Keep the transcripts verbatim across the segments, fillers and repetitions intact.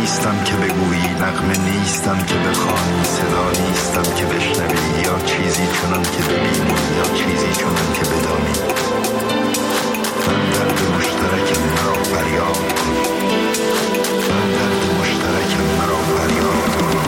نیستم که بگویی، نغمه نیستم که بخوانی، صدا نیستم که بشنوی، یا چیزی چنان که ببینی یا چیزی چنان که بدانی. من درد مشترکم مرا فریاد کن، من درد مشترکم مرا فریاد کن.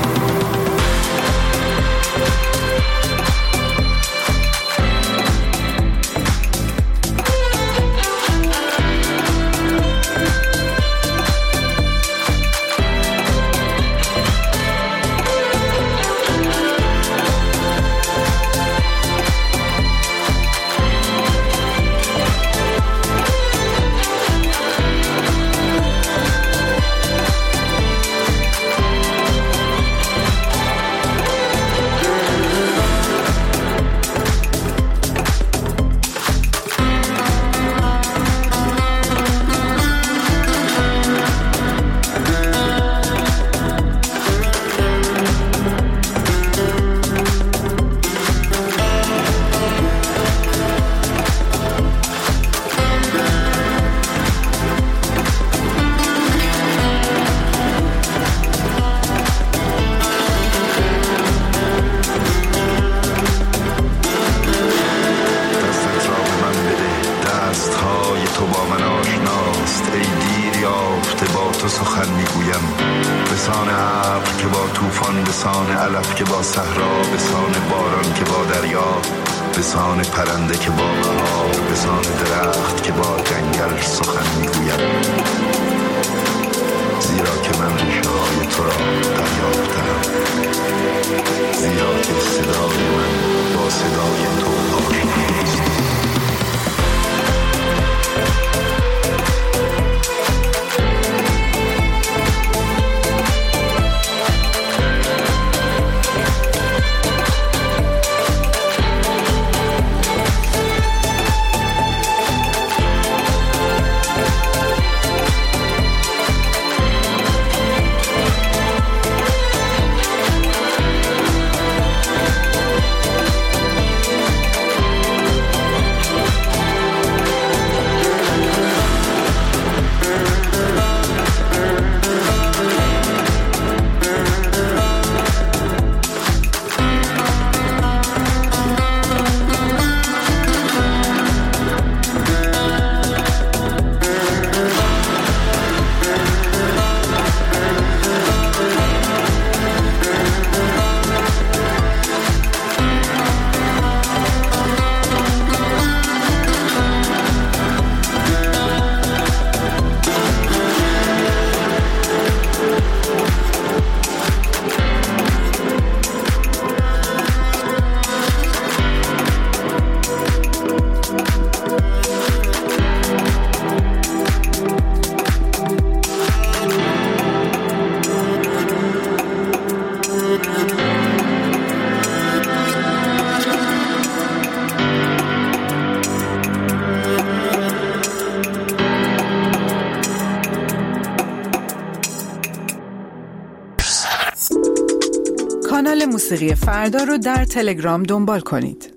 کانال موسیقی فردا رو در تلگرام دنبال کنید.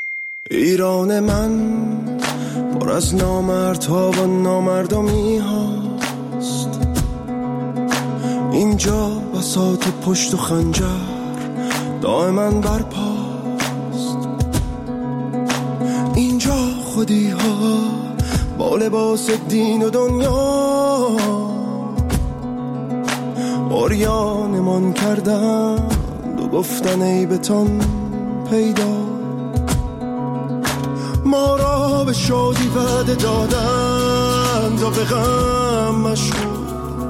ایران من پر از نامردها و نامردمی هاست، اینجا بساط پشت و خنجر دائما برپاست، اینجا خودی ها با لباس دین و دنیا عریانمان کردن و گفتن ای بتان پیدا، ما را به شادی وعده دادن تا به غم مشغول،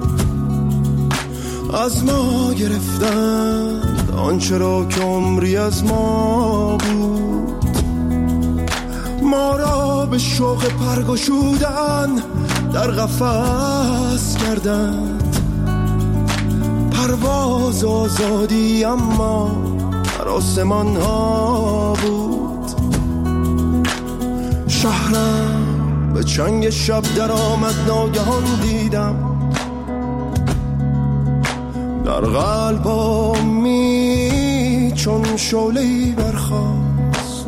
از ما گرفتند آنچه را که عمری از ما بود، ما را به شوق پرگشودن در قفس کردند، پرواز آزادی اما در آسمان ها بود، شهرم به چنگ شب در آمد ناگهان دیدم، در قلبامی چون شعله‌ای برخاست،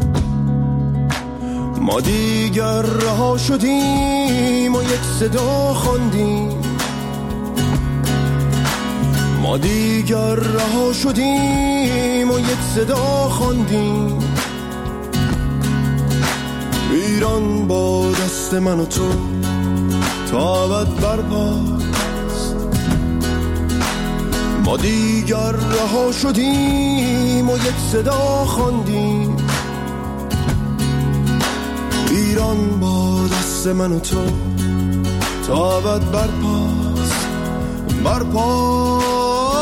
ما دیگر رها شدیم و یک صدا خواندیم، ما دیگر رها شدیم و یک صدا خواندیم ایران با دست من و تو تا ابد برپاست. ما دیگر رها شدیم و یک صدا خواندیم ایران با دست من و تو تا ابد برپاست برپاست.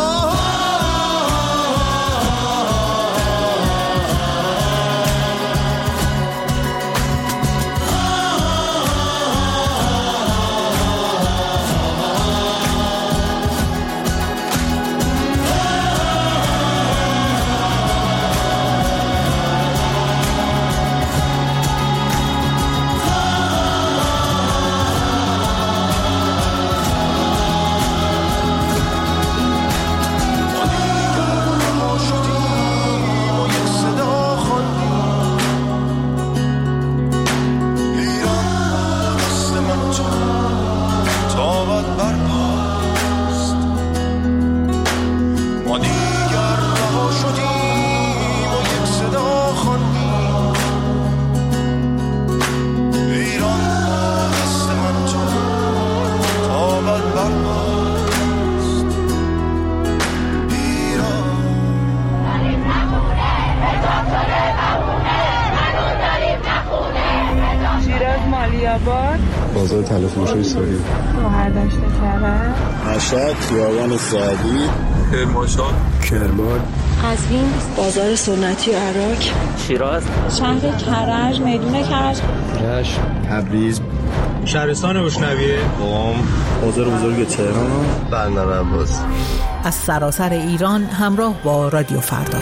بازار تلفروشی سوری گوهردشت کرد مشهد خیابان سعدی کرمانشاه کرمان قزوین بازار سنتی عراق شیراز شهر کرج میدون کرج رشت تبریز شهرستان اشنویه قم بازار بزرگ تهران بندر عباس. از سراسر ایران همراه با رادیو فردا.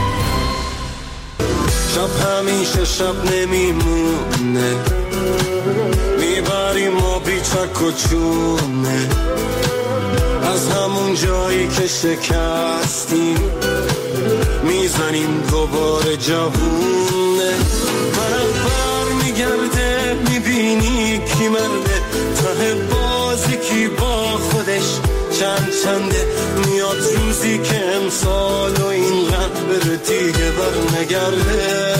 شب همیشه شب نمیمونه میبریم ما بیچک و چونه از همون جایی که شکستیم میزنیم دوباره جوونه منم بر میگرده میبینی کی مرده ته بازی کی با خودش چند چنده میاد روزی که امسال و این قبر دیگه بر نگرده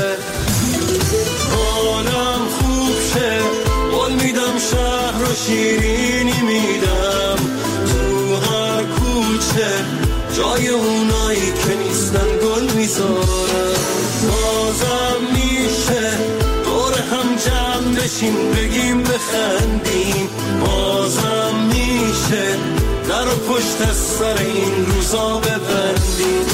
حالم خوب شه قول میدم شهر رو شیرینی میدم تو هر کوچه جای اونایی که نیستن گل میذارم بازم میشه دور هم جمع بشیم بگیم بخندیم بازم میشه در و پشت از سر این روزا ببندیم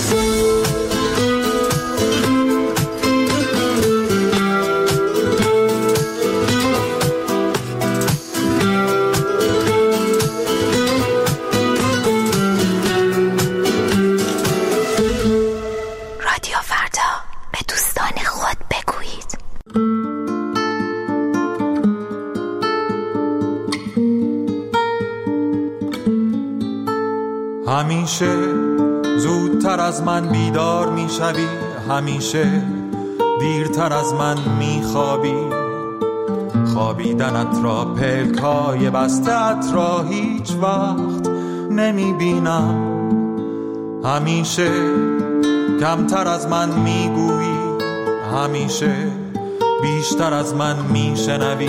همیشه زودتر از من بیدار میشوی همیشه دیرتر از من میخوابی خوابیدنت را پلکای بسته‌ات را هیچ وقت نمیبینم همیشه کمتر از من میگویی همیشه بیشتر از من میشنوی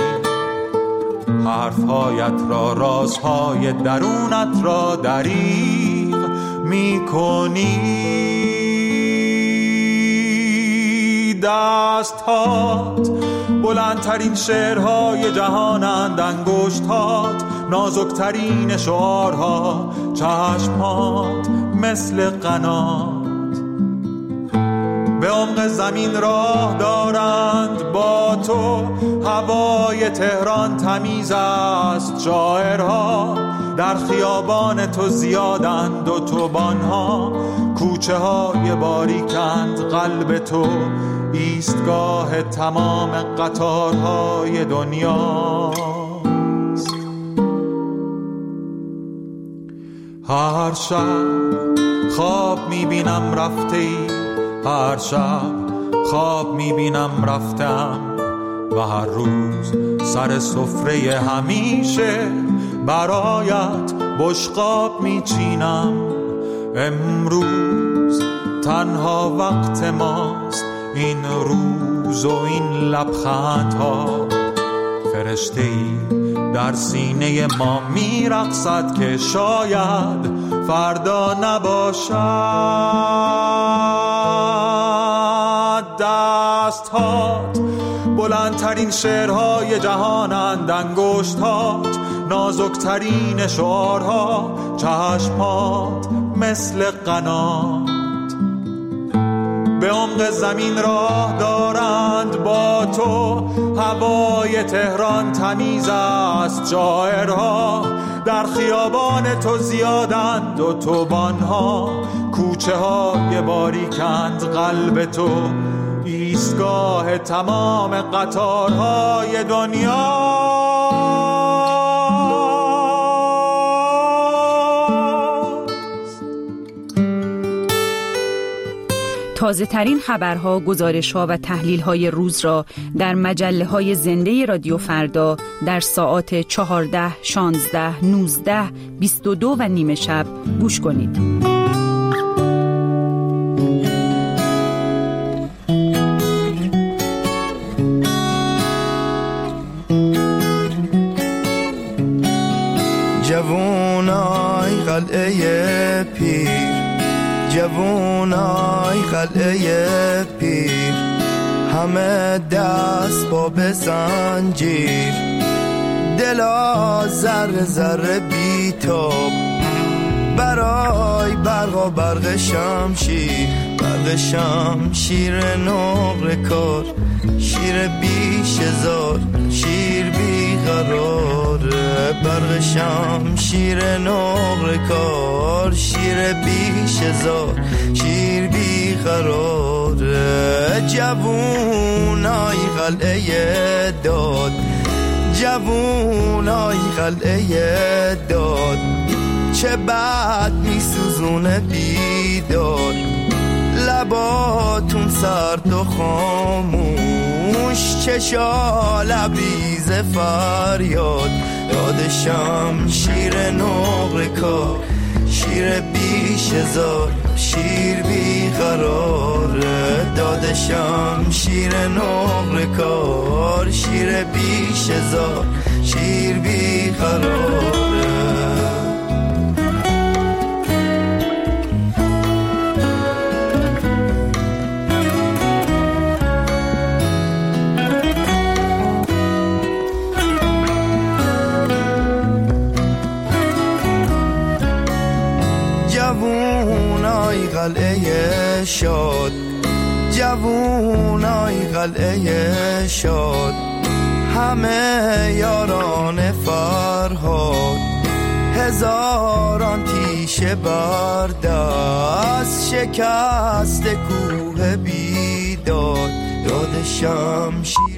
حرفهایت را رازهای درونت را دریغ میکنی دستهات بلندترین شعرهای جهانند انگشتهات نازکترین شعارها چشمهات مثل قنات به عمق زمین راه دارند با تو هوای تهران تمیز است شاعرها در خیابان تو زیادند و توبانها کوچه های باریکند قلب تو ایستگاه تمام قطارهای دنیاست هر شب خواب میبینم رفته ای هر شب خواب میبینم رفتم و هر روز سر سفره همیشه برایت بشقاب میچینم امروز تنها وقت ماست، این روز و این لبخندها. فرشته‌ای در سینه ما میرقصد که شاید فردا نباشد. دست‌هات بلندترین شعرهای جهانند، انگشت‌هات نازکترین شعارها، چشم‌هات مثل قنات به عمق زمین راه دارند. با تو هوای تهران تمیز است، شاعرها در خیابان تو زیادند، اتوبان‌ها کوچه های باریکند. قلب تو ایستگاه تمام قطارهای دنیا. تازه ترین خبرها، گزارش‌ها و تحلیل‌های روز را در مجله‌های زنده رادیو فردا در ساعات چهارده، شانزده، نوزده، بیست و دو و نیمه شب گوش کنید. جوونای قلعه پیر، جوونای قلعه پیر، همه دست با به زنجیر، دلا ذره ذره بیتاب برای برق و برق شمشیر. برق شمشیر نقر کار، شیر بیش هزار، شیر بی قرار. برق شمشیر نقر کار، شیر بیش هزار، شیر بی قرار. جوونای قلعه داد، جوونای قلعه داد، چه بد می سوزونه بیداد. لباتون سرد و خاموش، چشا لبریز فریاد. یاد شمشیر نقر کار، شیر بیش هزار، شیر بی قرار. داد شمشیر نقر کار، شیر بیش هزار، شیر بی قرار. جوونای قلعه شاد، جوونای قلعه شاد، همه یاران فرهاد. هزاران تیشه بر دست، شکست کوه بیداد. داد شمشیر